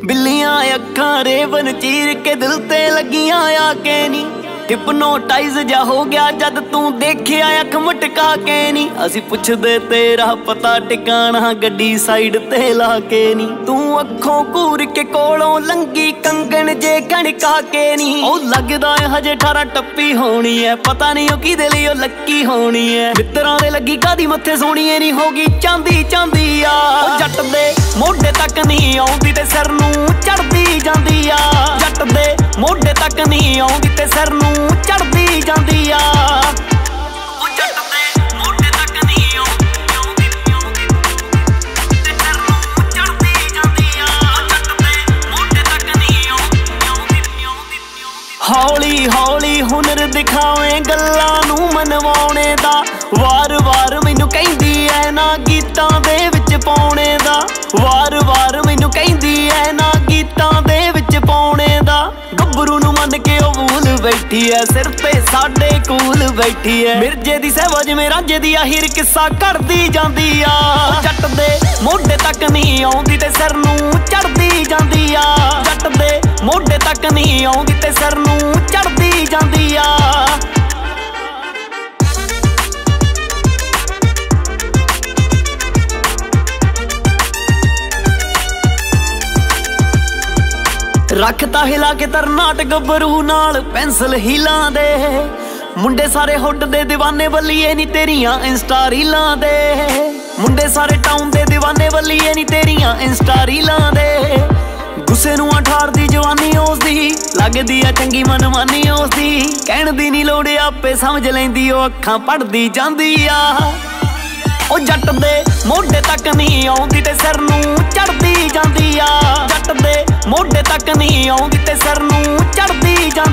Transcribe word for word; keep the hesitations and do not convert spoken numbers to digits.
ਬਿੱਲੀਆਂ ਅੱਖਾਂ ਰੇਵਨ ਚੀਰ ਕੇ ਦਿਲ ਤੇ ਲੱਗੀਆਂ ਆ ਕੇ ਨੀ। ਹਿਪਨੋਟਾਈਜ਼ ਜਾ ਹੋ ਗਿਆ ਜਦ ਤੂੰ ਦੇਖਿਆ ਅੱਖ ਮਟਕਾ ਕੇ ਨੀ। ਅਸੀਂ ਪੁੱਛਦੇ ਤੇਰਾ ਪਤਾ ਟਿਕਾਣਾ ਗੱਡੀ ਸਾਈਡ ਤੇ ਲਾ ਕੇ ਨੀ। ਤੂੰ ਅੱਖੋਂ ਘੂਰ ਕੇ ਕੋਲੋਂ ਲੰਗੀ ਕੰਗਣ ਜੇ ਗਣਕਾ ਕੇ ਨੀ। ਉਹ ਲੱਗਦਾ ਏ ਹਜੇ ਅਠਾਰਾਂ ਟੱਪੀ ਹੋਣੀ ਐ, ਪਤਾ ਨਹੀਂ ਉਹ ਕਿਹਦੇ ਲਈ ਉਹ ਲੱਕੀ ਹੋਣੀ ਐ। ਮਿੱਤਰਾਂ ਦੇ ਲੱਗੀ ਕਾਦੀ ਮੱਥੇ ਸੋਹਣੀਏ ਨੀ ਹੋ ਗਈ ਚਾਂਦੀ ਚਾਂਦੀ ਆ। ਉਹ ਜੱਟ ਦੇ ਮੋਢੇ ਤੱਕ ਨਹੀਂ ਆਉਂਦੀ ਤੇ ਸਿਰ ਨੂੰ ਚੜਦੀ ਜਾਂਦੀ ਆ। ਜੱਟ ਦੇ ਮੋਢੇ ਤੱਕ ਨਹੀਂ ਆਉਂਦੀ ਤੇ ਸਿਰ ਨੂੰ ਚੜਦੀ ਜਾਂਦੀ ਆ। ਉਹ ਜੱਟ ਦੇ ਮੋਢੇ ਤੱਕ ਨਹੀਂ ਆਉਂਦੀ ਤੇ ਸਿਰ ਨੂੰ ਚੜਦੀ ਜਾਂਦੀ ਆ। ਜੱਟ ਦੇ ਮੋਢੇ ਤੱਕ ਨਹੀਂ ਆਉਂਦੀ। ਹੌਲੀ ਹੌਲੀ ਹੁਨਰ ਦਿਖਾਵੇਂ ਗੱਲਾਂ ਨੂੰ ਮਨਵਾਉਣੇ ਦਾ। ਵਾਰ ਵਾਰ ਮੈਨੂੰ ਕਹਿੰਦੀ ਐ ਨਾ ਗੀਤਾਂ ਦੇ ਵਿੱਚ ਪਾਉਣੇ ਦਾ। ਵਾਰ ਵਾਰ ਮੈਨੂੰ ਕਹਿੰਦੀ ਐ ਨਾ ਗੀਤਾਂ ਦੇ ਵਿੱਚ ਪਾਉਣੇ ਦਾ। ਗੱਭਰੂ ਨੂੰ ਮੰਨ ਕੇ ਉਹ ਵੂਲ ਬੈਠੀ ਐ, ਸਿਰ ਤੇ ਸਾਡੇ ਕੂਲ ਬੈਠੀ ਐ। ਮਿਰਜੇ ਦੀ ਸਹਿਵਾ ਜਿਵੇਂ ਰਾਂਝੇ ਦੀ ਆਖਿਰ ਕਿੱਸਾ ਘੜਦੀ ਜਾਂਦੀ ਆ। ਜੱਟ ਦੇ ਮੋਢੇ ਤੱਕ ਨਹੀਂ ਆਉਂਦੀ ਤੇ ਸਿਰ ਨੂੰ ਚੜਦੀ ਜਾਂਦੀ ਆ। ਜੱਟ ਦੇ ਮੋਢੇ ਤੱਕ ਨਹੀਂ ਆਉਂਦੀ ਤੇ ਸਿਰ ਨੂੰ ਚੜਦੀ ਜਾਂਦੀ ਆ। ਰੱਖਤਾ ਹਿਲਾ ਕੇ ਤਰਨਾਟ ਗੱਭਰੂ ਨਾਲ ਪੈਨਸਲ ਹੀਲਾਂ ਦੇ। ਮੁੰਡੇ ਸਾਰੇ ਹੁੱਡ ਦੇ دیਵਾਨੇ ਬੱਲੀਏ ਨੀ ਤੇਰੀਆਂ ਇੰਸਟਾ ਰੀਲਾਂ ਦੇ। ਮੁੰਡੇ ਸਾਰੇ ਟਾਊਨ ਦੇ دیਵਾਨੇ ਬੱਲੀਏ ਨੀ ਤੇਰੀਆਂ ਇੰਸਟਾ ਰੀਲਾਂ ਦੇ। ਗੁੱਸੇ ਨੂੰ ਅਠਾਰਦੀ ਜਵਾਨੀ ਉਸਦੀ ਲੱਗਦੀ ਆ ਚੰਗੀ ਮਨਮਾਨੀ ਉਸਦੀ। ਕਹਿਣ ਦੀ ਨੀ ਲੋੜ ਆਪੇ ਸਮਝ ਲੈਂਦੀ ਉਹ ਅੱਖਾਂ ਪੜਦੀ ਜਾਂਦੀ ਆ। ਉਹ ਜੱਟ ਦੇ ਮੋਢੇ ਤੱਕ ਨਹੀਂ ਆਉਂਦੀ ਤੇ ਸਿਰ ਨੂੰ ਚੜਦੀ ਜਾਂਦੀ ਆ। ਜੱਟ ਦੇ ਮੋਢੇ ਤੱਕ ਨਹੀਂ ਆਉਂਦੀ ਤੇ ਸਿਰ ਨੂੰ ਚੜਦੀ ਜਾਂਦੀ